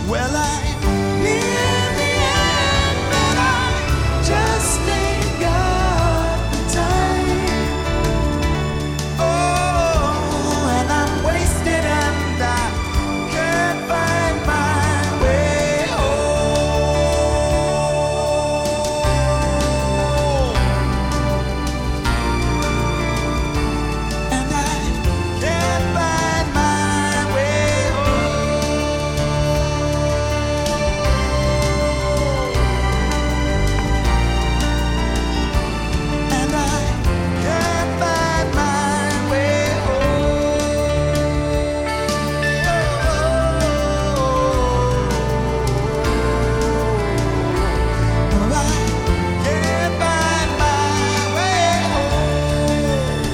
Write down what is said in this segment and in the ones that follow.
Well, I near the end, but I just ain't got the time. Oh, and I'm wasted and I can't find my way home. And I can't find my way home. And I can't find my way home. No, I can't find my way home.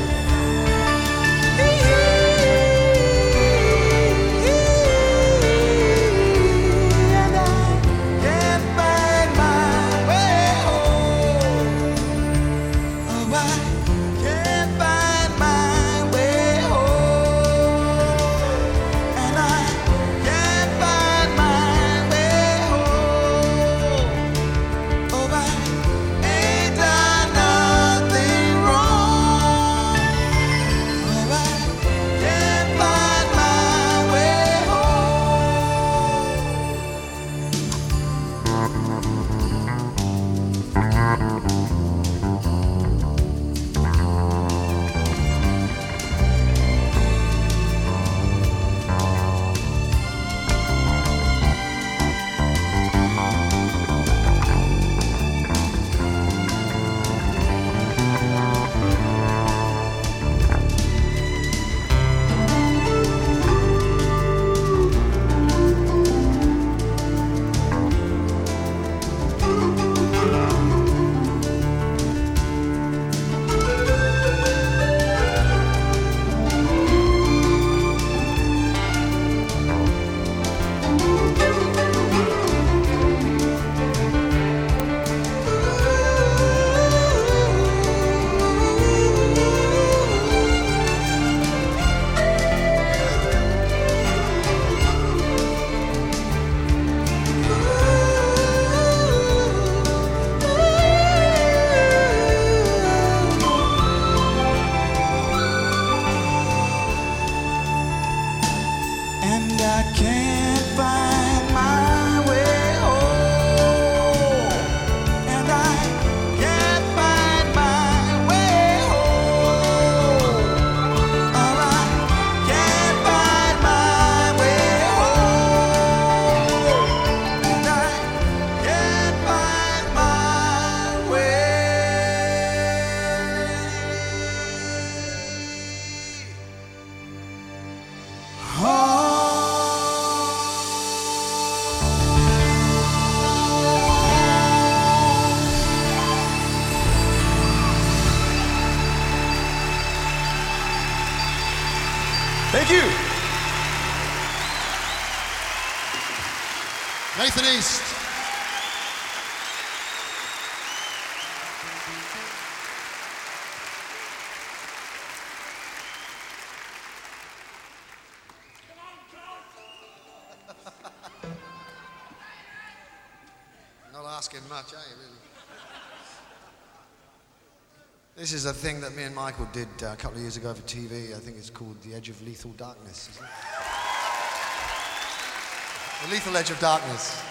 And I can't find my way home. Oh, I can't find my way home. And I can't find my way home. Oh, I ain't done nothing wrong. Oh, I can't find my way and I can't find my way home. And I can't find my way home. Oh, I can't find my way home. And I can't find my way home. Thank you. Nathan East. Not asking much, are you, really? This is a thing that me and Michael did a couple of years ago for TV. I think it's called The Edge of Lethal Darkness, isn't it? The Lethal Edge of Darkness.